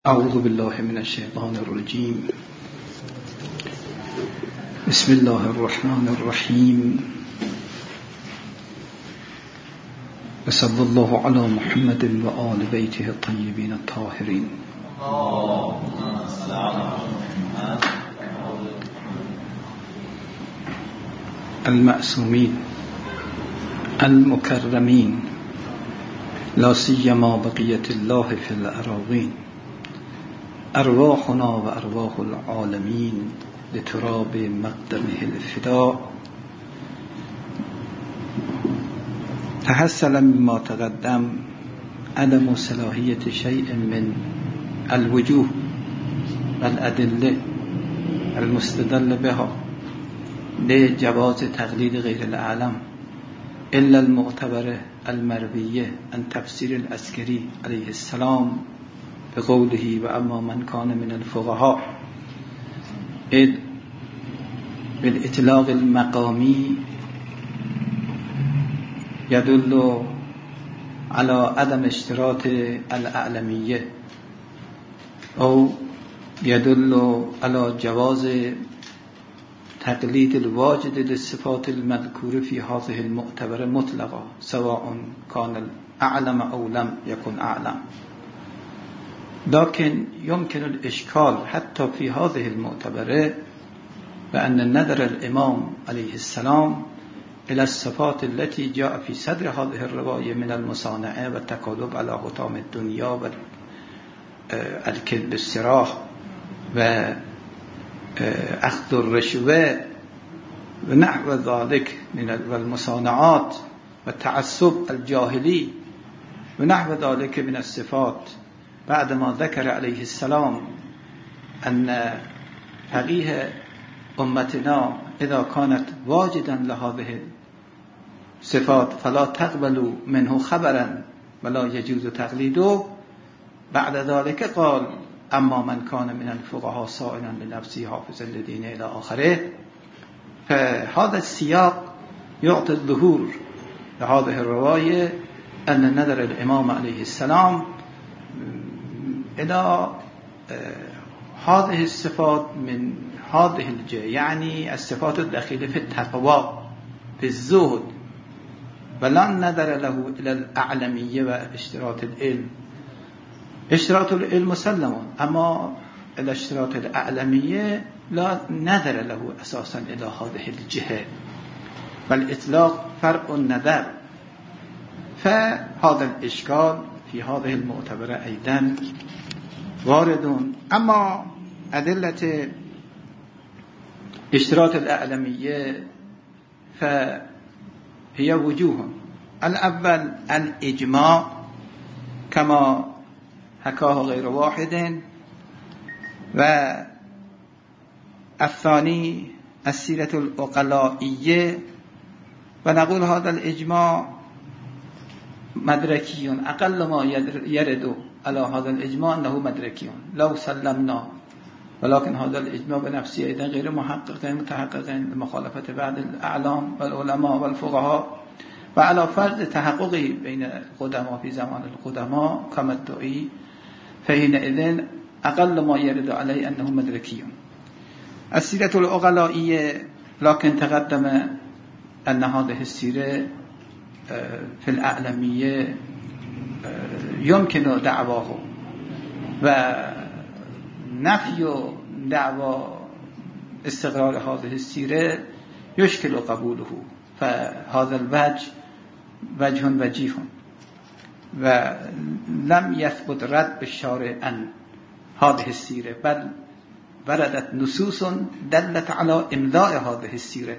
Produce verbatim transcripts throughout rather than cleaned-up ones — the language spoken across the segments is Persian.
اعوذ بالله من الشیطان الرجیم. بسم الله الرحمن الرحیم. وصلی الله علی محمد و آل بیته الطیبین الطاهرین. المعصومین المکرمین لا سیما بقیة الله فی الاراضین. ارواحنا و ارواح العالمین لتراب مقدمه الفداء. تحصل مما تقدم عدم صلاحیت شیء من الوجوه والأدلة المستدل بها لجواز تقلید غیر الاعلم الا المعتبر المرویه عن تفسیر العسکری علیه السلام بقوله و اما من کان من الفقهاء اذ بالاطلاق المقامی يدل على عدم اشتراط الاعلمیه او يدل على جواز تقلید الواجد للصفات المذكورة في هذه المعتبر مطلقا سواء كان الاعلم او لم يكن اعلم. لكن يمكن الإشكال حتى في هذه المعتبرة بأن نظر الإمام عليه السلام إلى الصفات التي جاء في صدر هذه الرواية من المصانعة والتكالب على حطام الدنيا والكذب الصراح وأخذ الرشوة ونحو ذلك من المصانعات والتعصب الجاهلي ونحو ذلك من الصفات، بعدما ذكر عليه السلام أن فقيه أمتنا إذا كانت واجدا لهذه الصفات فلا تقبل منه خبرا ولا يجوز تقليده. بعد ذلك قال أما من كان من الفقهاء صائلا لنفسه حافظا لدينه إلى آخره. فهذا السياق يعطي الظهور لهذه الرواية أن نظر الإمام عليه السلام إلى هذه الصفات من هذه الجهة، يعني الصفات الداخلة في التقوى في الزهد، ولا نظر له إلى الأعلمية واشتراط العلم. اشتراط العلم مسلم، أما الاشتراط الأعلمية لا نظر له أساسا إلى هذه الجهة، والإطلاق فرع النظر. فهذا الإشكال في هذه المعتبرة أيضا وارد. أما أدلة اشتراط الأعلمية فهي وجوه. الأول الإجماع كما حكاه غير واحد، والثاني السيرة العقلائية، ونقول هذا الإجماع مدركي. أقل ما يرد على هذا الإجماع أنه مدركي لو سلمنا، ولكن هذا الإجماع بنفسه أيضا غير محقق متحقق لمخالفة بعض الأعلام والعلماء والفقهاء، وعلى فرض تحققه بين القدماء في زمان القدماء كما ادعي، فحينئذ أقل ما يرد عليه أنه مدركي. السيرة العقلائية لكن تقدم أن هذه السيرة في الأعلمية يمكن دعواه، ونفي دعوى استقرار هذه السيرة يشكل قبوله. فهذا الوجه وجه وجيه، ولم يثبت رد بالشارع عن هذه السيرة، بل وردت نصوص دلت على إمضاء هذه السيرة.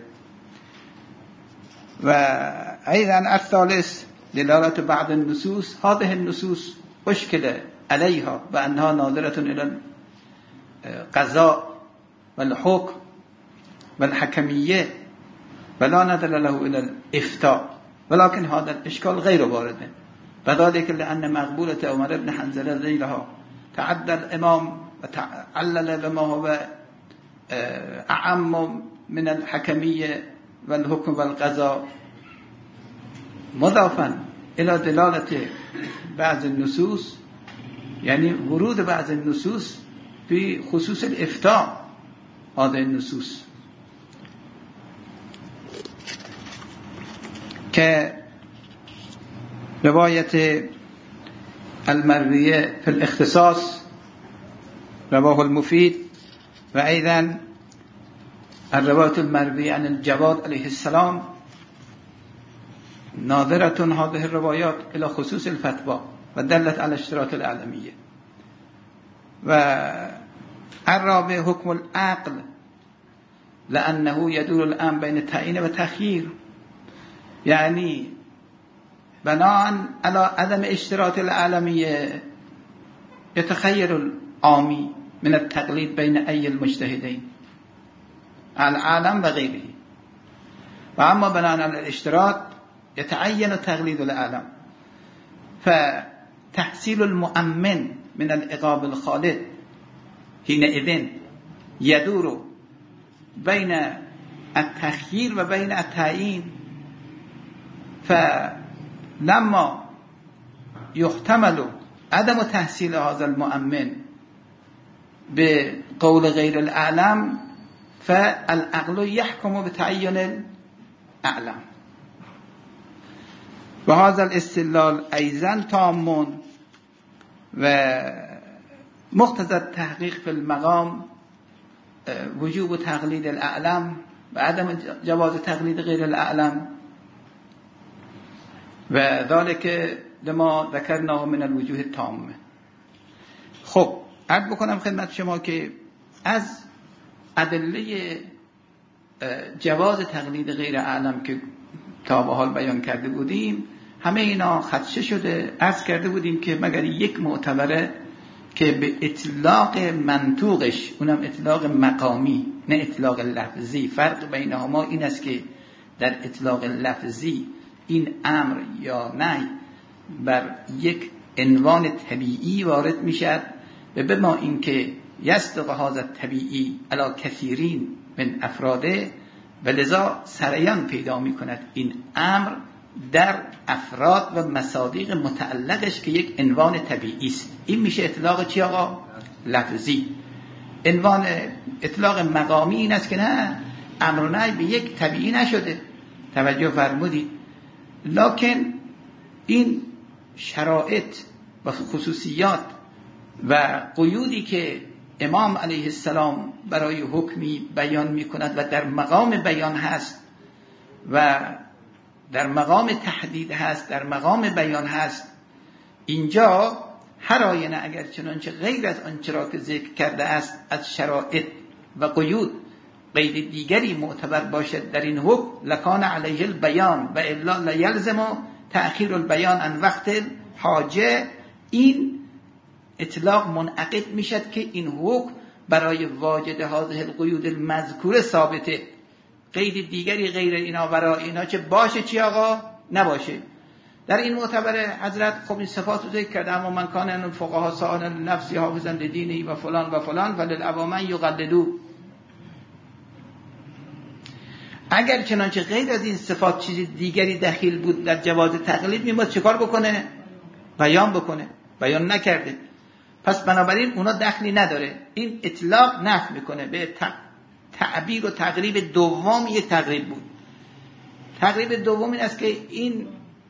وأيضا الثالث دلالة بعض النصوص، هذه النصوص أشكل عليها بأنها ناظرة إلى القضاء والحكم والحكمية، ولا نظر له إلى الإفتاء، ولكن هذا الإشكال غير وارد، وذلك لأن مقبولة عمر بن حنظلة ذيلها تعدى الإمام وتعلل لما هو أعم من الحكمية والحكم والقضاء، مضافا إلى دلالة بعض النصوص یعنی ورود بعض النصوص في خصوص الافتاء هذه النصوص که روایت المرویه في الاختصاص رواه المفید و ایضا الرواية المروية عن الجواد عليه السلام ناظرة هذه الروايات إلى خصوص الفتوى ودلت على اشتراط العالمية. والرابع حكم العقل لأنه يدور الآن بين التعيين والتخيير، يعني بناء على عدم اشتراط العالمية يتخير العامي من التقليد بين أي المجتهدين العالم وغيره، وأما بناء على الاشتراط يتعين تقليد العالم، فتحصيل المؤمن من العقاب الخالد حينئذ يدور بين التخيير وبين التعيين. فلما يحتمل عدم تحصيل هذا المؤمن بقول غير الأعلم فالعقل يحكم بتعين الأعلم. وهذا الاستدلال أيضا تام ومقتضى التحقيق في المقام وجوب تقليد الأعلم وعدم جواز تقليد غير الأعلم، وذلك لما ذكرناه من الوجوه التامة. خب عرض بکنم خدمت شما که از ادله جواز تقلید غیر اعلم که تا به حال بیان کرده بودیم همه اینا خدشه شده. عرض کرده بودیم که مگر یک معتبره که به اطلاق منطوقش، اونم اطلاق مقامی نه اطلاق لفظی، فرق بینهما این است که در اطلاق لفظی این امر یا نهی بر یک عنوان طبیعی وارد میشد و بما اینکه یصدق هذا طبیعی علی کثیرین من افراده و لذا سریان پیدا میکند این امر در افراد و مصادیق متعلقش که یک عنوان طبیعی است. این میشه اطلاق چی آقا؟ لفظی. عنوان اطلاق مقامی این است که نه امر و نهی به یک طبیعی نشده، توجه فرمودید، لکن این شرایط و خصوصیات و قیودی که امام علیه السلام برای حکمی بیان می کند و در مقام بیان هست و در مقام تحدید هست، در مقام بیان هست، اینجا هر آینه اگر چنانچه غیر از آنچه را که ذکر کرده است از شرایط و قیود قید دیگری معتبر باشد در این حکم لکان علیه البیان و الا لیلزم تأخیر البیان عن وقت حاجه، این اطلاق منعقد میشد که این حکم برای واجد هذه القیود المذکوره ثابته، قید دیگری غیر اینا برای اینا چه باشه چی آقا نباشه. در این معتبر حضرت خب این صفات رو ذکر کرده، اما من کان ان الفقهاء سائلا لنفسه حافظا لدینه و فلان و فلان فللعوام یقلدوا. اگر چنانچه غیر از این صفات چیز دیگری دخیل بود در جواز تقلید میماد چیکار بکنه؟ بیان بکنه، بیان نکرده، پس بنابراین اونا دخلی نداره. این اطلاق نفی میکنه به تعبیر و تقریب دوم. یک تقریب بود. تقریب دوم این است که این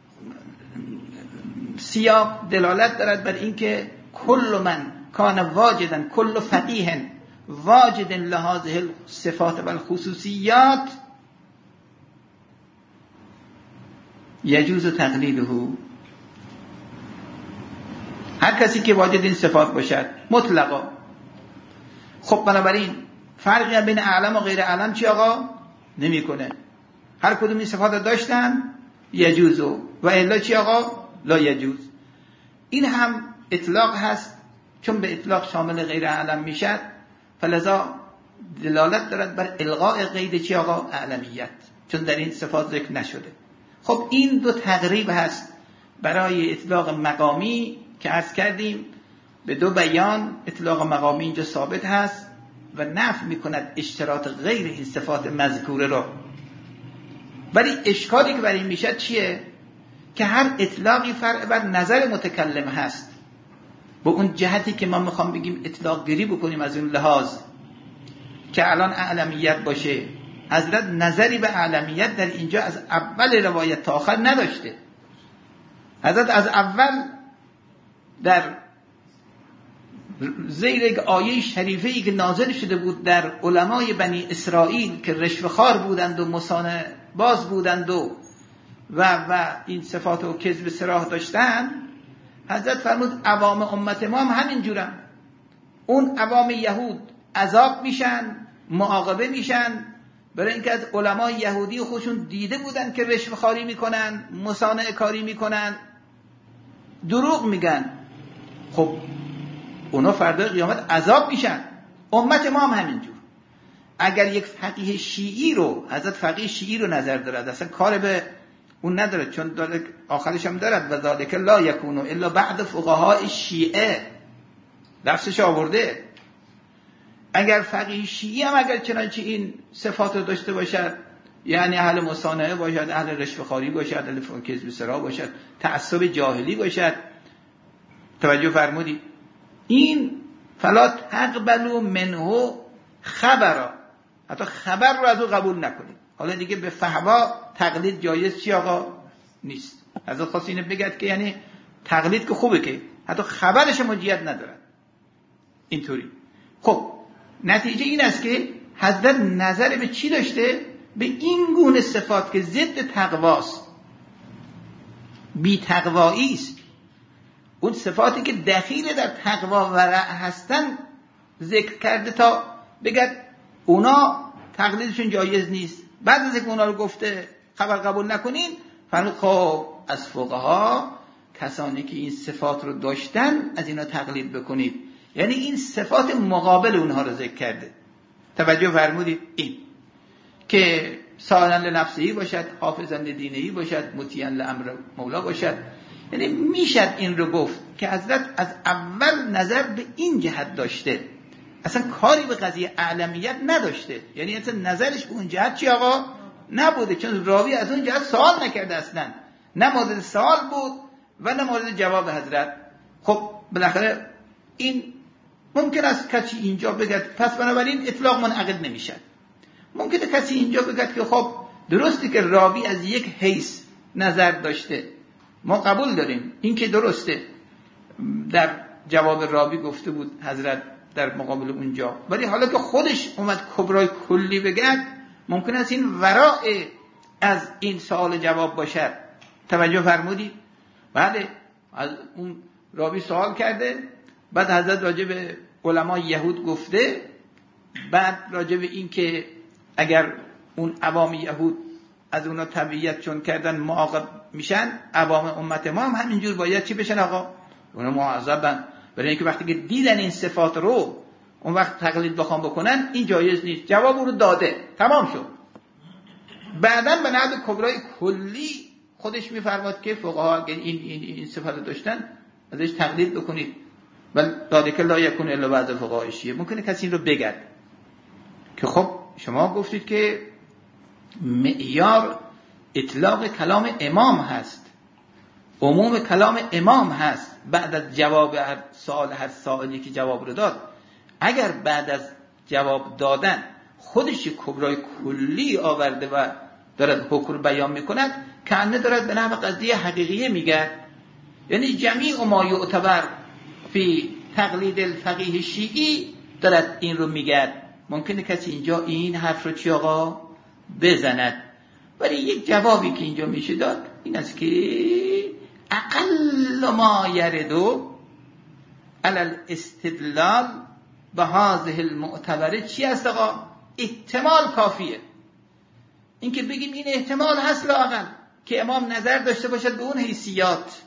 سیاق دلالت دارد بر این که کل من کان واجدن کل فقیه واجد لهذه الصفات و الخصوصیات یجوز تقلیده. هر کسی که واجد این صفات باشد مطلقا. خب بنابراین فرقی بین اعلم و غیر اعلم چی آقا؟ نمی کنه. هر کدوم این صفات داشتن یجوزو و الا چی آقا؟ لا یجوز. این هم اطلاق هست، چون به اطلاق شامل غیر اعلم میشد فلذا دلالت دارد بر الغاء قید چی آقا؟ اعلمیت، چون در این صفات ذکر نشده. خب این دو تقریب هست برای اطلاق مقامی که عرض کردیم به دو بیان. اطلاق مقامی اینجا ثابت هست و نفی میکند اشتراط غیر این صفات مذکوره را. ولی اشکالی که برای این میشد چیه؟ که هر اطلاقی فرع بر نظر متکلم هست. با اون جهتی که ما میخوام بگیم اطلاق گیری بکنیم از اون لحاظ که الان اعلمیت باشه، حضرت نظری به اعلمیت در اینجا از اول روایت تا آخر نداشته. حضرت از اول در زیر یک آیه شریفه‌ای که نازل شده بود در علمای بنی اسرائیل که رشوه‌خوار بودند و مثانه باز بودند و و و این صفات و کذب صراح داشتن، حضرت فرمود عوام امت ما هم همین جورن. اون عوام یهود عذاب میشن، معاقبه میشن، برای اینکه از علمای یهودی خودشون دیده بودن که رشوه‌خواری میکنن، مصانعه کاری میکنن، دروغ میگن. خب اونا فردا قیامت عذاب میشن. امت ما هم همینجور. اگر یک فقیه شیعی رو، حضرت فقیه شیعی رو نظر دارد، اصلا کار به اون نداره، چون داره آخرش هم دارد و ذالک لا یکون الا بعد فقهاء شیعه، لفظش آورده. اگر فقیه شیعی هم اگر چنانچه این صفات رو داشته باشد، یعنی اهل مصانعه باشد، اهل رشوه‌خواری باشد، اهل کذب صراح باشد، تعصب جاهلی باشد، توجه فرمودید، این فلا تقبلوا منه خبرا، حتی خبر رو از او قبول نکنید. حالا دیگه به فحوا تقلید جایز چی آقا نیست. حضرت خواست اینو بگد که یعنی تقلید که خوبه که حتی خبرش مجیت ندارد. اینطوری. خب نتیجه این است که حضرت نظر به چی داشته؟ به این گونه صفات که ضد تقواست، بی تقوایی است. اون صفاتی که دخیل در تقوا و ورع هستن ذکر کرده تا بگد اونا تقلیدشون جایز نیست. بعد از اینکه اونا رو گفته خبر قبول نکنین، فرمود خب از فقها کسانی که این صفات رو داشتن از اینا تقلید بکنید. یعنی این صفات مقابل اونها رو ذکر کرده. توجه فرمودید این که سائلا لنفسهی باشد، حافظا لدینهی باشد، مطیعا لامر مولا باشد. یعنی میشد این رو گفت که حضرت از اول نظر به این جهت داشته، اصلا کاری به قضیه اعلمیت نداشته. یعنی اصلا نظرش به اون جهت چی آقا نبوده، چون راوی از اون جهت سوال نکرده، اصلا نه مورد سوال بود و نه مورد جواب حضرت. خب بالاخره این ممکن است کسی اینجا بگد پس بنابراین اطلاق منعقد نمیشه. ممکنه کسی اینجا بگد که خب درسته که راوی از یک حیث نظر داشته، ما قبول داریم این که درسته، در جواب راوی گفته بود حضرت در مقابل اونجا، ولی حالا که خودش اومد کبرای کلی بگد ممکن است این ورای از این سوال جواب باشد. توجه فرمودید؟ بعد از اون راوی سوال کرده، بعد حضرت راجع به علمای یهود گفته، بعد راجع به این که اگر اون عوام یهود از اونا تبعیت چون کردن معاقب میشن، عوام امت ما هم همینجور باید چی بشن آقا؟ اونا معذبن. برای اینکه وقتی که دیدن این صفات رو اون وقت تقلید بخوام بکنن این جایز نیست. جواب رو داده، تمام شد. بعداً به نحو کبرای کلی خودش میفرماد که فقها اگر این این این صفات داشتن ازش تقلید بکنید. بل ذالک لا یکون الا بعد فقهاء شیعه. ممکنه کسی این رو بگد که خب شما گفتید که معیار اطلاق کلام امام هست، عموم کلام امام هست بعد از جواب هر سوال هر سائلی که جواب رو داد. اگر بعد از جواب دادن خودش کبرای کلی آورده و دارد حکم بیان میکند، کانه دارد به نحو قضیه حقیقیه میگه. یعنی جمیع ما یعتبر فی تقلید الفقیه شیعی دارد این رو میگه. ممکنه کسی اینجا این حرف رو چی آقا بزند، ولی یک جوابی که اینجا میشه داد این است که اقل ما یردو علی الاستدلال به هذه المعتبره چی است آقا؟ احتمال کافیه. این که بگیم این احتمال هست لااقل که امام نظر داشته باشد به اون حیثیات،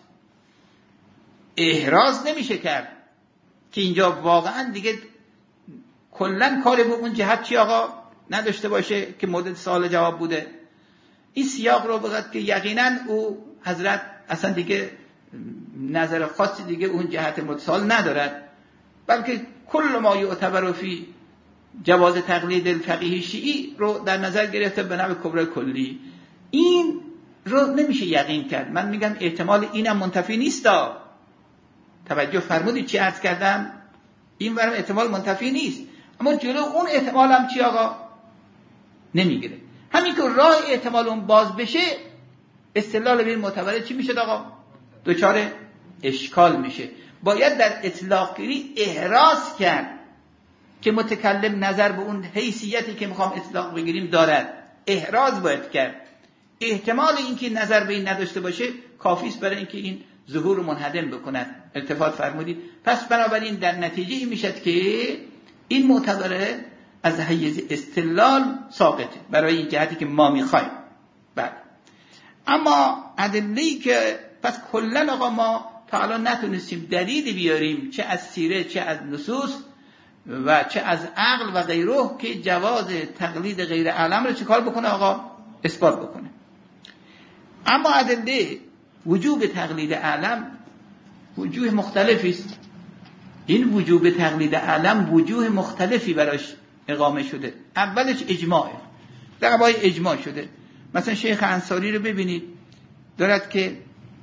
احراز نمیشه کرد که اینجا واقعا دیگه کلن کاری به اون جهت چی آقا نداشته باشه که مورد سوال جواب بوده. این سیاق رو بگید که یقینا او حضرت اصلا دیگه نظر خاصی دیگه اون جهت مورد سوال ندارد، بلکه کل ما یعتبر فی جواز تقلید الفقیه شیعی رو در نظر گرفته به نحو کبرای کلی. این رو نمیشه یقین کرد. من میگم احتمال اینم منتفی نیستا، توجه فرمودید چی عرض کردم؟ این ورم احتمال منتفی نیست، اما جلو اون احتمال هم چی آقا؟ نمیگیره. همین که راه احتمال اون باز بشه، استدلال به این معتبره چی میشه آقا؟ دوچار اشکال میشه. باید در اطلاق گیری احراز کرد که متکلم نظر به اون حیثیتی که میخوام اطلاق بگیریم دارد. احراز باید کرد. احتمال اینکه نظر به این نداشته باشه کافی است برای اینکه این ظهور منهدم بکند. التفات فرمودید. پس بنابراین در نتیجه این میشد که این معتبره از حیز استدلال ساقطه برای این جهتی که ما میخوایم. بله. اما ادله‌ای که پس کلا آقا ما تا الان نتونستیم دلیلی بیاریم، چه از سیره چه از نصوص و چه از عقل و غیره، که جواز تقلید غیر اعلم رو چه کار بکنه آقا؟ اثبات بکنه. اما ادله وجوب تقلید اعلم وجوه مختلفی است. این وجوب تقلید اعلم وجوه مختلفی براش اقامه شده. اولش اجماعه، در قبای اجماع شده. مثلا شیخ انصاری رو ببینید دارد که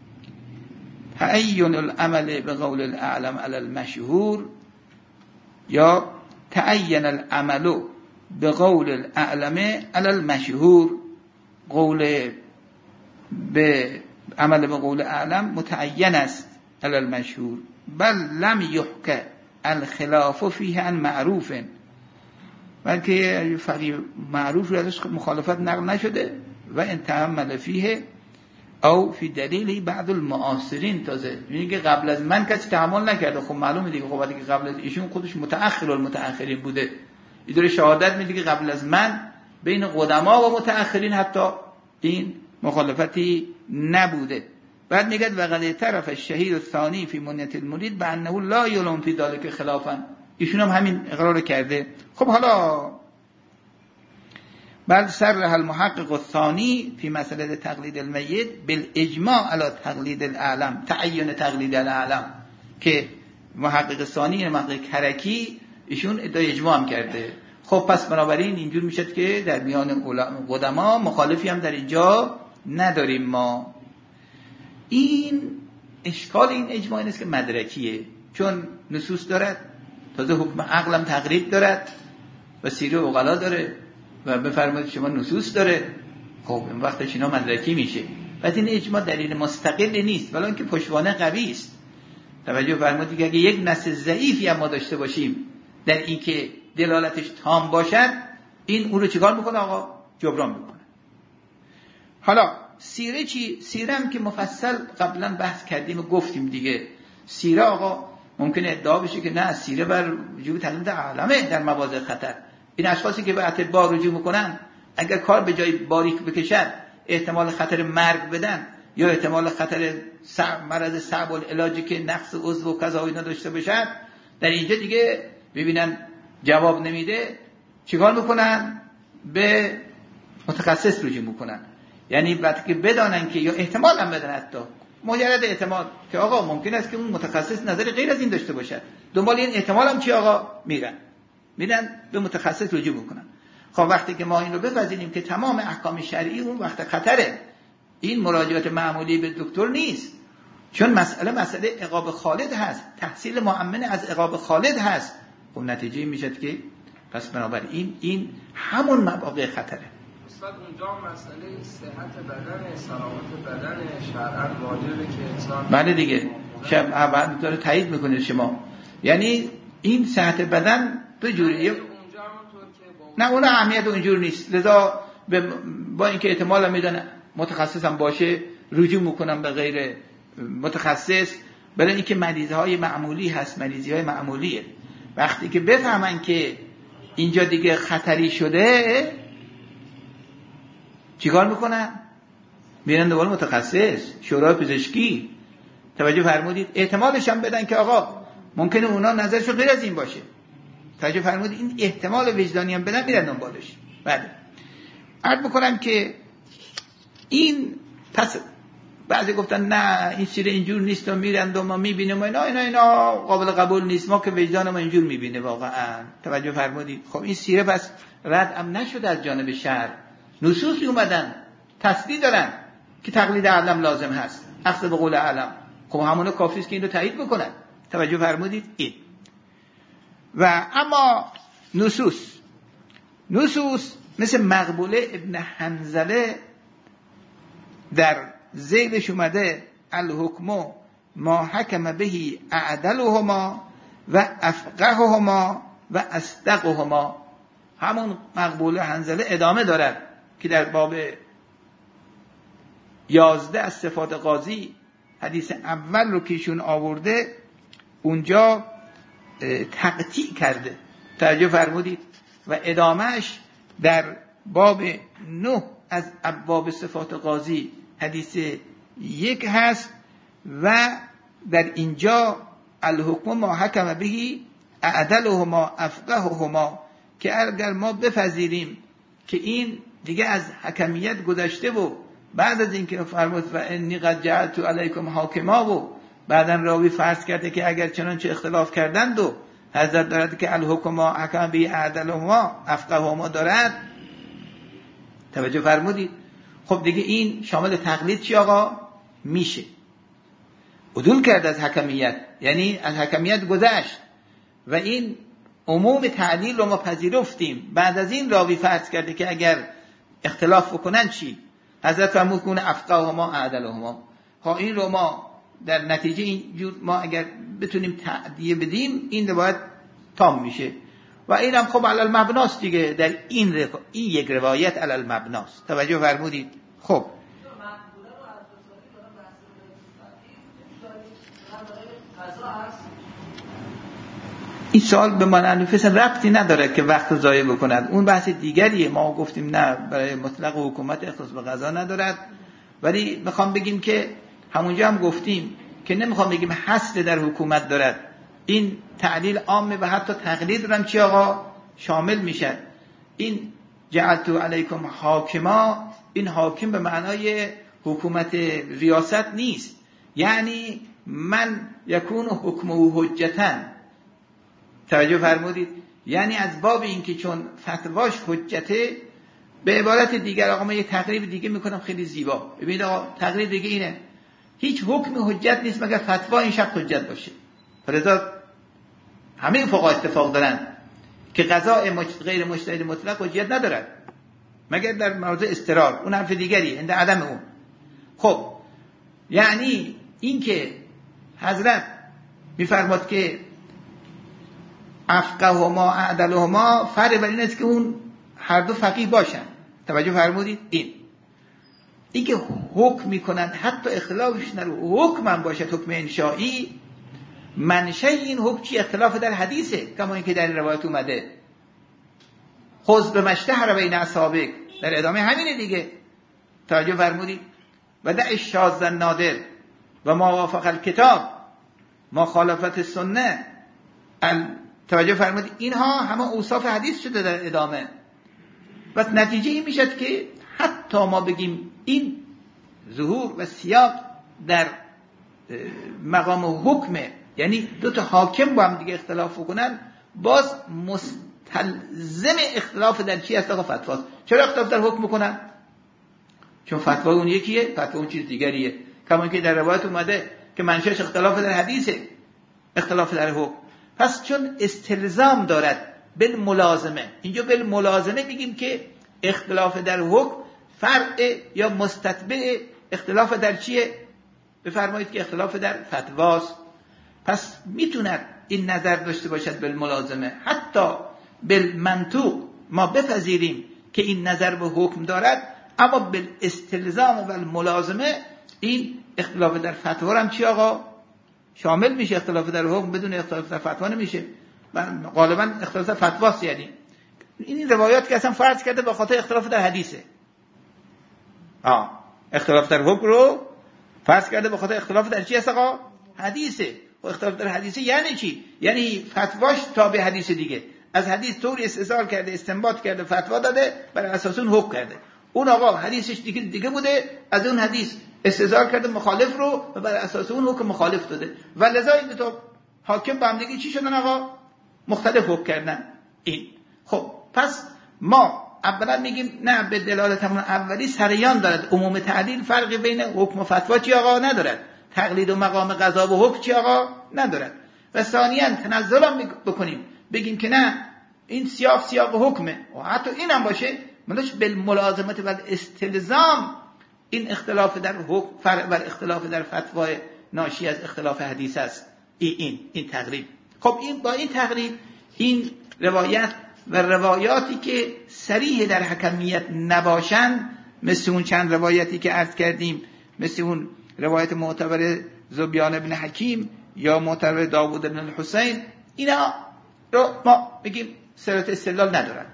تعین العمل به قول الاعلم علی المشهور، یا تعین العمل به قول الاعلم علی المشهور. قول به عمل به قول اعلم متعین است علی المشهور، بل لم یحک الخلاف فیه عن معروف، بلکه فقیه معروف رو ازش مخالفت نقل نشده. و ان تعمل فیه او فی دلیل بعض المعاصرین، تازه میگه که قبل از من کسی تحمل نکرده. خب معلومه دیگه، خب وقتی که قبل از ایشون خودش متأخر المتأخرین بوده، این شهادت میده که قبل از من بین قدما و متأخرین حتی این مخالفتی نبوده. بعد میگه وقد طرف الشهید الثانی فی منیت المرید بانه لا یلوم فی ذلک خلافا، ایشون هم همین اقرار کرده. خب حالا بل صرح المحقق الثانی فی مسئله تقلید المیت بالاجماع علی تقلید الاعلم، تعین تقلید الاعلم، که محقق ثانی محقق کرکی ایشون ادعای اجماع هم کرده. خب پس بنابراین اینجور میشد که در میان قدما مخالفی هم در اینجا نداریم ما. این اشکال این اجماع این است که مدرکیه، چون نصوص دارد، تازه حکم عقلم تقریب دارد و سیره عقلا داره و بفرمایید شما نصوص داره. خب این وقتش اینا مدرکی میشه. بعد این اجماع دلیل مستقل نیست، ولی اینکه پشتوانه قوی است. توجه فرمایید که اگه یک نص ضعیفی هم ما داشته باشیم در این که دلالتش تام باشد، این اون رو چیکار میکنه آقا؟ جبران میکنه. حالا سیره چی؟ سیره هم که مفصل قبلا بحث کردیم و گفتیم دیگه. سیره آقا ممکنه ادعا بشه که نه، سیره بر وجوب تقلید اعلمه در مواضع خطر. این اشخاصی که به اتباع رجوع میکنن اگر کار به جای باریک بکشد، احتمال خطر مرگ بدن یا احتمال خطر مرض صعب العلاجی که نقص عضو و کذا و اینا داشته باشد، در اینجا دیگه ببینن جواب نمیده، چیکار میکنن؟ به متخصص رجوع میکنن. یعنی وقتی که بدانن که، یا احتمال هم بدن، حتی مجرد احتمال که آقا ممکن است که اون متخصص نظر غیر از این داشته باشد، دنبال این احتمال هم چی آقا؟ میرن میرن به متخصص رجوع میکنن. خب وقتی که ما این رو بپذیریم که تمام احکام شرعی اون وقت خطره، این مراجعات معمولی به دکتر نیست، چون مسئله مسئله عقاب خالد هست، تحصیل مؤمن از عقاب خالد هست. خب نتیجه میشد که پس بنابراین این همون مواقع خطره. استاد اونجا مسئله صحت بدن، سلامت بدن شرعاً واجبه که انسان، بله دیگه، شب اول داره تایید میکنه شما، یعنی این صحت بدن دو جوریه. نه اون اهمیت اونجور نیست، لذا با اینکه احتمال میدن متخصص هم باشه رجوع میکنم به غیر متخصص، برای اینکه مریضی های معمولی هست، مریضی های معمولیه. وقتی که بفهمن که اینجا دیگه خطری شده، چیکار میکنن؟ میرن دوباره متخصص، شورای پزشکی. توجه فرمودید؟ احتمالش هم بدن که آقا ممکنه اونا نظرشون غیر از این باشه. توجه فرمودید؟ این احتمال وجدانی هم بدن، میرن دنبالش. بله. عرض بکنم که این پس بعضی گفتن نه این سیره اینجور نیست و میرن و ما میبینیم و اینا اینا اینا قابل قبول نیست، ما که وجدان ما اینجور میبینه واقعا. توجه فرمودید؟ خب این سیره پس رد هم نشده از جانب شرع، نصوصی اومدن تصدیق دارن که تقلید اعلم لازم هست، اخذ به قول اعلم. خب همون کافی است که این رو تایید بکنن. توجه فرمودید این. و اما نصوص نصوص مثل مقبوله ابن حنظله در ذیلش اومده الحکم ما حکم بهی اعدلهما و افقههما و اصدقهما. همون مقبوله حنظله ادامه دارد که در باب یازده از صفات قاضی حدیث اول رو که ایشون آورده اونجا تقطیع کرده. توجه فرمودید. و ادامهش در باب نه از ابواب صفات قاضی حدیث یک هست و در اینجا الحکم ما حکم بهی اعدلهما افقههما، که اگر ما بپذیریم که این دیگه از حکمیت گذشته و بعد از اینکه فرمود و انی قد جعلت علیکم حاکما و بعداً راوی فرض کرده که اگر چنانچه اختلاف کردند و حضرت دارد که الحکم ما حکم بهی اعدلهما افقههما دارد. توجه فرمودید. خب دیگه این شامل تقلید چی آقا میشه؟ عدول کرد از حکمیت، یعنی از حکمیت گذشت و این عموم تعلیل رو ما پذیرفتیم. بعد از این راوی فرض کرده که اگر اختلاف بکنن چی؟ حضرت فرمود کنه افقههما اعدلهما. ها این رو ما در نتیجه اینجور ما اگر بتونیم تعدیه بدیم این باید تام میشه و اینم خب علی المبناست دیگه. در این رق... این یک روایت علی المبناست. توجه فرمودید. خب این سوال به من انفس ربطی نداره که وقت ضایع بکند، اون بحث دیگریه. ما گفتیم نه برای مطلق حکومت اختصاص به قضا ندارد، ولی میخوام بگیم که همونجا هم گفتیم که نمیخوام بگیم حصر در حکومت دارد. این تعلیل عامه و حتی تقلید رو هم چی آقا شامل میشه. این جعلت علیکم حاکما، این حاکم به معنای حکومت ریاست نیست، یعنی من یکون حکمه حجتن. توجه فرمودید. یعنی از باب این که چون فتواش حجته، به عبارت دیگر آقا من یه تقریب دیگه میکنم خیلی زیبا. ببینید آقا تقریب دیگه اینه، هیچ حکم حجت نیست مگر فتوا این شب حجت باشه. فرضا همه فقها اتفاق دارن که قضاء غیر مجتهد مطلق حجت ندارد مگر در موضع اضطرار، اون حرف دیگری عند عدم اون. خب یعنی این که حضرت میفرماد که افقههما اعدلهما فرق بر این است که اون هر دو فقیه باشن. توجه فرمودید. این این که حکم میکنن حتی اختلافش در حکم هم باشه، حکم انشائی، منشأ این حکم چی؟ اختلاف در حدیثه، کما اینکه در این روایت اومده خذ بمشتهر بین اصحابک، در ادامه همینه دیگه. توجه فرمودید. و دع الشاذ النادر و ما وافق الکتاب مخالفت سنه. توجه فرمودید. اینها همه اوصاف حدیث شده در ادامه و نتیجه این میشد که حتی ما بگیم این ظهور و سیاق در مقام حکمه، یعنی دو تا حاکم با هم دیگه اختلاف کنن، باز مستلزم اختلاف در چی هست آقا؟ فتواست. چرا اختلاف در حکم کنن؟ چون فتوا اون یکیه، فتوا اون چیز دیگریه. کما اینکه در روایت اومده که منشأش اختلاف در حدیثه، اختلاف در حکم. پس چون استلزام دارد بالملازمه، اینجا بالملازمه میگیم که اختلاف در حکم فرع یا مستتبع اختلاف در چیه؟ بفرمایید که اختلاف در فتواست. پس میتوند این نظر داشته باشد بالملازمه، حتی بالمنطوق ما بپذیریم که این نظر به حکم دارد، اما بالاستلزام و الملازمه این اختلاف در فتوا هم چی آقا شامل میشه. اختلاف در حکم بدون اختلاف در فتوا نمیشه. غالبا اختلاف در فتواست. یعنی این روایات که اصلا فرض کرده به خاطر اختلاف در حدیثه. آه اختلاف در حکم رو فرض کرده به خاطر اختلاف در چی هست آقا؟ حدیثه. و اختلاف در حدیثه یعنی چی؟ یعنی فتواش تابع حدیث دیگه، از حدیث طوری استدلال کرده، استنباط کرده، فتوا داده، بر اساس اون حکم کرده. اون آقا حدیثش دیگه دیگه بوده، از اون حدیث استدلال کرده مخالف رو و بر اساس اون حکم مخالف داده. و لذا این دو تا حاکم با هم دیگه چی شدن آقا؟ مختلف حکم کردن. این خب پس ما اولا میگیم نه، به دلالت همون اولی سریان دارد. عموم تعلیل فرقی بین حکم و فتوا چی آقا ندارد. تقلید و مقام قضا و حکم چی آقا ندارد. و ثانیاً تنزل هم بکنیم بگیم که نه این سیاق سیاق حکمه و حتی این هم باشه منش بالملازمت و استلزام این اختلاف در حکم فرع بر اختلاف در فتوای ناشی از اختلاف حدیث است. این این این تقریب. خب این با این تقریب این روایت و روایاتی که صریح در حکمیت نباشند مثل اون چند روایتی که عرض کردیم، مثل اون روایت معتبر زبیان ابن حکیم یا معتبر داوود بن الحسین، اینا رو ما بگیم صحت استدلال ندارن.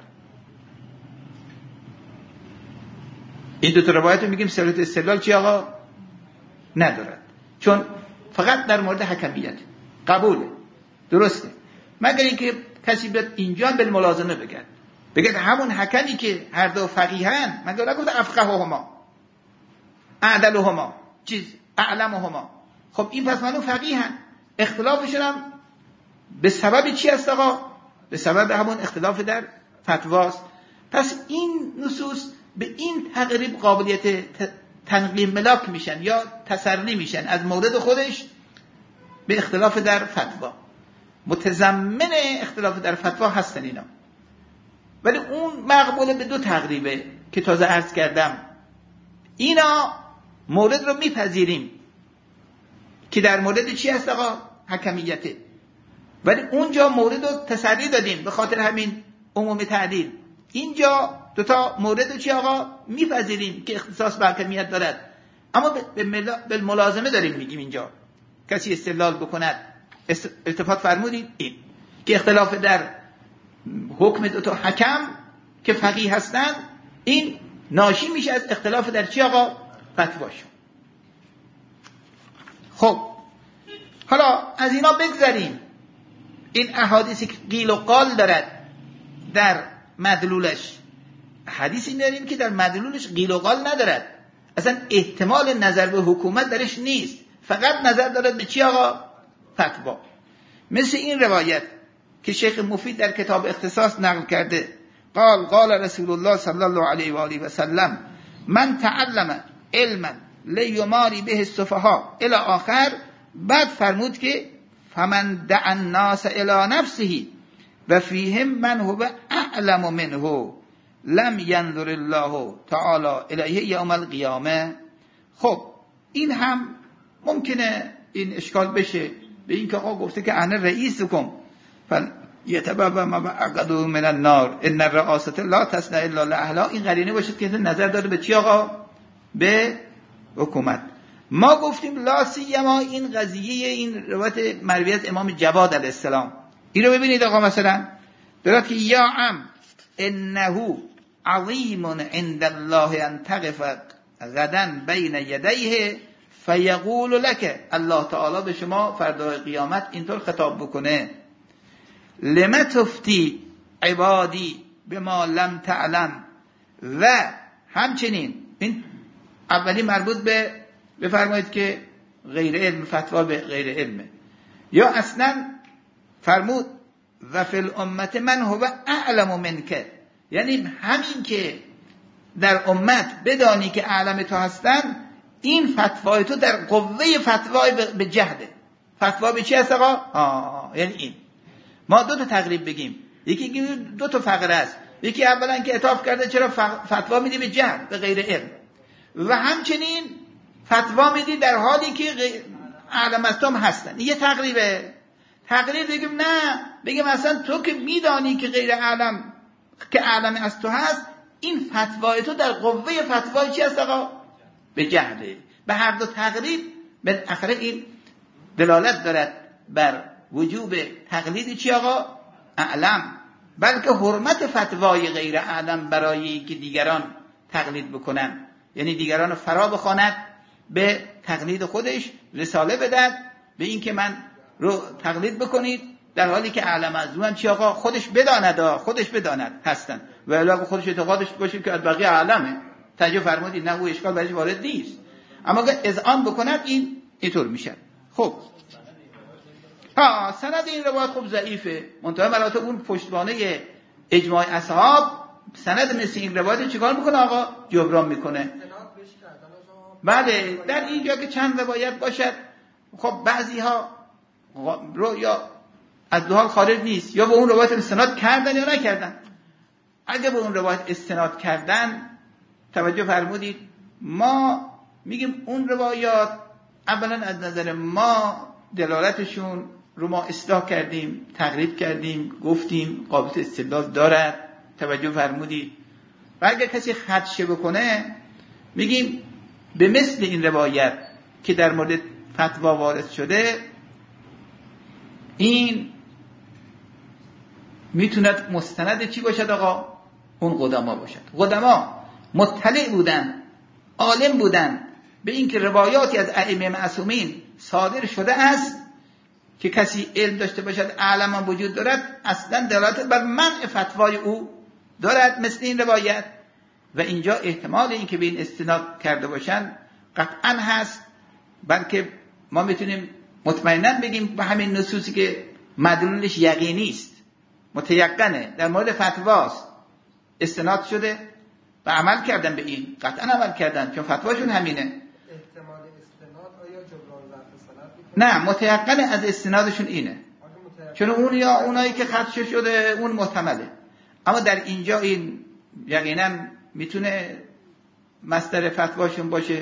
این دو تا روایت رو میگیم صحت استدلال چی آقا ندارد، چون فقط در مورد حکمیت قبوله، درسته، مگر اینکه کسی بیاد اینجا بالملازمه بگن بگه همون حکمی که هر دو فقیهن، مگر نگفت افقههما اعدلهما چیز اعلمهما، خب این پس منو فقیهن، اختلافشون هم به سبب چی است آقا؟ به سبب همون اختلاف در فتواست. پس این نصوص به این تقریب قابلیت تنقیم ملاک میشن یا تسری میشن از مورد خودش به اختلاف در فتوا، متضمن اختلاف در فتوا هستن اینا. ولی اون مقبوله به دو تقریبه که تازه عرض کردم. اینا مورد رو میپذیریم که در مورد چی هست آقا؟ حکمیته. ولی اونجا مورد رو تسری دادیم به خاطر همین عموم تعدیل. اینجا دوتا مورد رو چی آقا؟ میپذیریم که اختصاص به حکمیت دارد، اما به ملازمه داریم میگیم اینجا کسی استدلال بکند. التفات فرمودید این که اختلاف در حکم دوتا حکم که فقیه هستند این ناشی میشه از اختلاف در چی آقا؟ فتواشون. خب حالا از اینا بگذاریم. این احادیثی که قیل و قال دارد در مدلولش، حدیثی داریم که در مدلولش قیل و قال ندارد، اصلا احتمال نظر به حکومت درش نیست، فقط نظر دارد به چی آقا؟ فتوا. مثل این روایت که شیخ مفید در کتاب اختصاص نقل کرده، قال قال رسول الله صلی الله علیه و آله و سلم من تعلم علما لیماری به السفهاء الی آخر. بعد فرمود که فمن دعا الناس الی نفسه و فیهم من هو اعلم منه لم ینظر الله تعالی الیه یوم القیامه. خب این هم ممکنه این اشکال بشه به این که آقا گفته که انا رئیسکم فلیتبوأ مقعده من النار ان الرئاسة لا تصنع الا لاهلها. این قرینه باشه که نظر داره به چی آقا؟ به حکومت. ما گفتیم لا سیما این قضیه این روایت مرویت امام جواد علیه السلام، این رو ببینید آقا مثلا دارد که یا عم انه عظیم عند الله ان تقف غدا بین یدیه فیقول لك، الله تعالی به شما فردای قیامت اینطور خطاب بکنه لما تفتی عبادی بما لم تعلم. و همچنین این اولی مربوط به بفرمایید که غیر علم، فتوا به غیر علمه، یا اصلا فرمود و فی الامت من هو اعلم منک، یعنی همین که در امت بدانی که اعلم تو هستن این فتوای تو در قوه فتوای به جهده. فتوا به چی هست آقا؟ آه یعنی این ما دو تا تقریب بگیم، یکی دو تا فقره است، یکی اولا که اطاف کرده چرا فتوا میدی به جهد به غیر علم، و همچنین فتوا میدی در حالی که اعلم از تو هستن. یه تقریبه. تقریب بگیم نه، بگیم اصلا تو که میدانی که غیر اعلم که اعلم از تو هست این فتوای تو در قوه فتوای چی هست آقا؟ به جهده. به هر دو تقریب بالاخره این دلالت دارد بر وجوب تقلید چی آقا؟ اعلم، بلکه حرمت فتوای غیر اعلم برای که دیگران تقلید بکنن، یعنی دیگران فرا بخواند به تقلید خودش، رساله بدد به این که من رو تقلید بکنید در حالی که اعلم از اون چی آقا؟ خودش بداند، خودش بداند هستن، و الا خودش اعتقادش باشه که از بقیه اعلمه، توجه فرمودید؟ نه او اشکال برایش وارد نیست، اما اگه اذعان بکند این اینطور میشه. خب ها سند این روایت خوب ضعیفه، منتها مراتب اون پشتوانه اجماع اصحاب سند مثل این روایت چیکار میکنه آقا؟ جبران میکنه. بله در اینجا که چند روایت باشد، خب بعضی ها رو یا از دو حال خارج نیست، یا به اون روایت استناد کردن یا نکردن. اگه به اون روایت استناد کردن، توجه فرمودید، ما میگیم اون روایات اولا از نظر ما دلالتشون رو ما اصلاح کردیم، تقریب کردیم، گفتیم قابلیت استدلال دارد. توجه فرمودید. و اگر کسی خدشه بکنه میگیم به مثل این روایت که در مورد فتوا وارد شده، این میتوند مستند چی باشد آقا؟ اون قدما باشد. قدما مطلع بودن، عالم بودن به این که روایاتی از ائمه معصومین صادر شده است که کسی علم داشته باشد اعلم وجود دارد، اصلا دلالت بر منع فتوای او دارد مثل این روایت. و اینجا احتمال این که به این استناد کرده باشن قطعا هست، بلکه ما میتونیم مطمئنا بگیم به همین نصوصی که مدلولش یقینی است، متیقنه، در مورد فتواست استناد شده و عمل کردن به این، قطعا عمل کردن چون فتواشون همینه. احتمال استناد آیا جبران ضعف سند؟ نه، متیقنه از استنادشون اینه، چون اون یا اونایی که خدشه شده اون محتمله. اما در اینجا این یقینا میتونه مصدر فتواشون باشه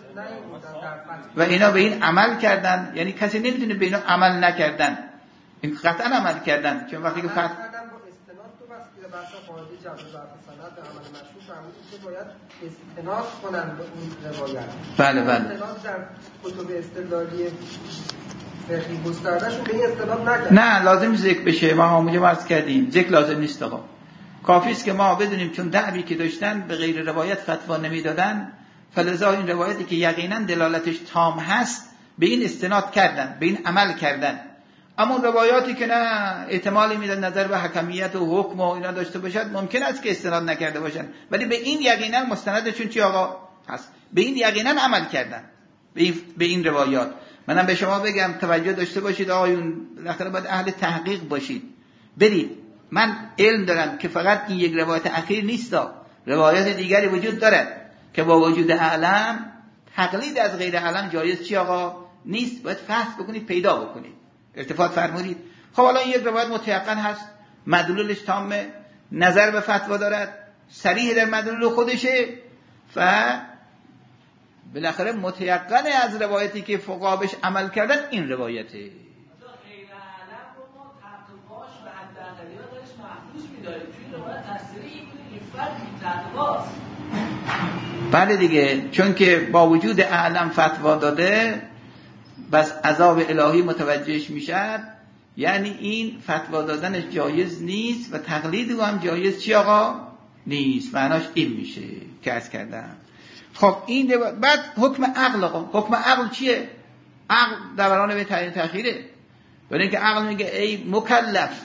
و اینا به این عمل کردن، یعنی کسی نمیتونه به اینا عمل نکردن، این قطعا عمل کردن. چون وقتی که فتوا استناد تو بس بحث قاعده جبر ضعف سند به عمل مشروع فهمیدید که باید استناد کنن به اون روایت. بله بله. استناد در کتب استدلالی فقهی گستردهشون به این استناد نکردن. نه، لازم ذکر بشه، ما همونجا عرض کردیم ذکر لازم نیست آقا. کافی است که ما بدونیم چون دعوی که داشتن به غیر روایت فتوا نمیدادن، فلذا این روایتی که یقینا دلالتش تام هست به این استناد کردن، به این عمل کردن. اما روایاتی که نه احتمالی میدن نظر به حکمیت و حکم و اینا داشته باشد، ممکن است که استناد نکرده باشن، ولی به این یقینا مستندشون چی آقا هست، به این یقینا عمل کردن، به این, به این روایات. منم به شما بگم توجه داشته باشید آقایون، بالاخره باید اهل تحقیق باشید. برید، من علم دارم که فقط این یک روایت اخیر نیست، روایت دیگری وجود دارد که با وجود اعلم تقلید از غیر اعلم جایز چی آقا نیست، باید فحص بکنید، پیدا بکنید. ارتفاع فرمودید. خب الان یک روایت متيقن هست، مدلولش تامه، نظر به فتوا دارد، صریح در مدلول خودشه و بالاخره متيقن از روایتی که فقها بهش عمل کردن این روایته. بله دیگه، چون که با وجود اعلم فتوا داده بس عذاب الهی متوجهش میشد، یعنی این فتوا دادنش جایز نیست و تقلید او هم جایز چی آقا نیست. معناش این میشه که عرض کردم. خب این بعد حکم عقل آقا، حکم عقل چیه؟ عقل دوران به تعیین تأخیره. برای اینکه عقل میگه ای مکلف،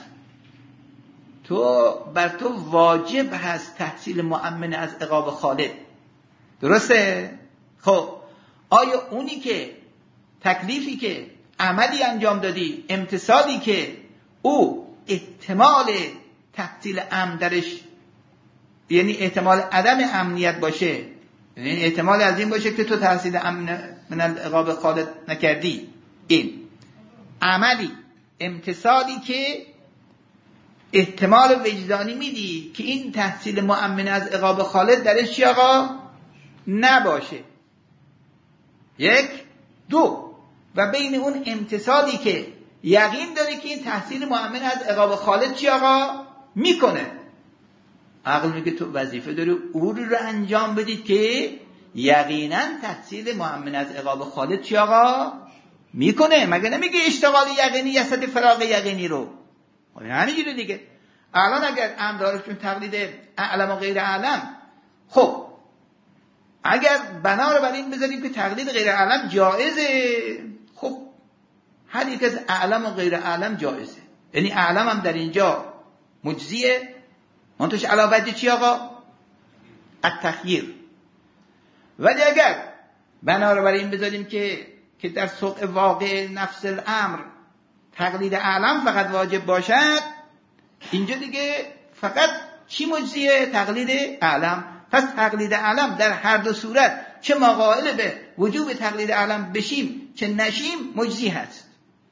تو بر تو واجب هست تحصیل مؤمن از عقاب خالد. درسته؟ خب آیا اونی که تکلیفی که عملی انجام دادی، امتثالی که او احتمال تحصیل امن درش، یعنی احتمال عدم امنیت باشه، یعنی احتمال از این باشه که تو تحصیل امن من عقاب خالد نکردی، این عملی امتثالی که احتمال وجدانی میدی که این تحصیل مؤمن از عقاب خالد درش چی آقا نباشه. یک دو و بین اون امتثالی که یقین داره که این تحصیل مؤمن از عقاب خالد چی آقا میکنه، عقل میگه تو وظیفه داری او رو انجام بدید که یقینا تحصیل مؤمن از عقاب خالد چی آقا میکنه. مگه نمیگه اشتغال یقینی یسد فراغ یقینی رو؟ یعنی جوری دیگه. الان اگر امر داره چون تقلید اعلم و غیر اعلم، خب اگر بنا رو بر این بذاریم که تقلید غیر اعلم جایزه، خب هر یک از اعلم و غیر اعلم جایزه، یعنی اعلم هم در اینجا مجزیه، منتش علاوه چی آقا التخییر. ولی اگر بنا رو بر این بذاریم که که در سوق واقع نفس الامر تقلید اعلم فقط واجب باشد، اینجا دیگه فقط چی مجزیه؟ تقلید اعلم. پس تقلید اعلم در هر دو صورت، چه ما قائل به وجوب تقلید اعلم بشیم چه نشیم، مجزی هست.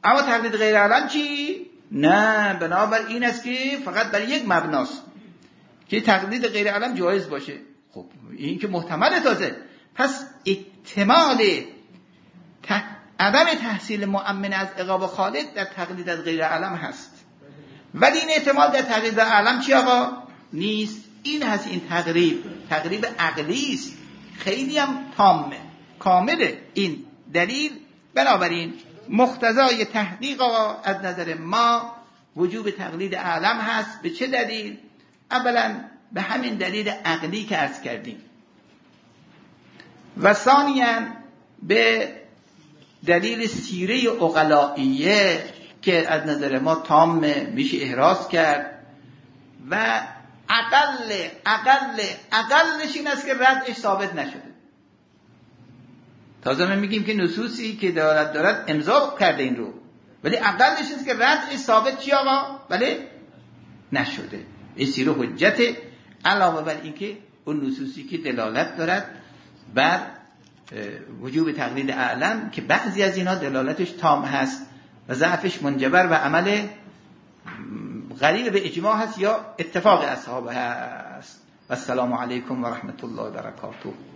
اما تقلید غیر اعلم چی؟ نه، بنابر این است که فقط بر یک مبناست که تقلید غیر اعلم جایز باشه. خب این که محتمل تازه، پس احتمال ت... عدم تحصیل مؤمن از عقاب خالد در تقلید از غیر اعلم هست، ولی این احتمال در تقلید اعلم چی آقا؟ نیست. این هست این تقریب، تقریب عقلی است، خیلی هم تامه، کامله این دلیل. بنابراین مقتضای تحقیق آقا از نظر ما وجوب تقلید اعلم هست. به چه دلیل؟ اولا به همین دلیل عقلی که عرض کردیم، و ثانیاً به دلیل سیره عقلائیه که از نظر ما تامه، میشه احراز کرد. و اقل اقل اقلش این است که ردش ثابت نشده. تازه ما میگیم که نصوصی که دارد دارد امضا کرده این رو، ولی اقلش است که ردش ثابت چی آقا؟ بله نشده. این سیره حجت، علاوه بر این که اون نصوصی که دلالت دارد بر وجوب تقلید اعلم که بعضی از اینا دلالتش تام هست و ضعفش منجبر و عمل غریب به اجماع هست یا اتفاق اصحاب هست. و السلام علیکم و رحمت الله و برکاته.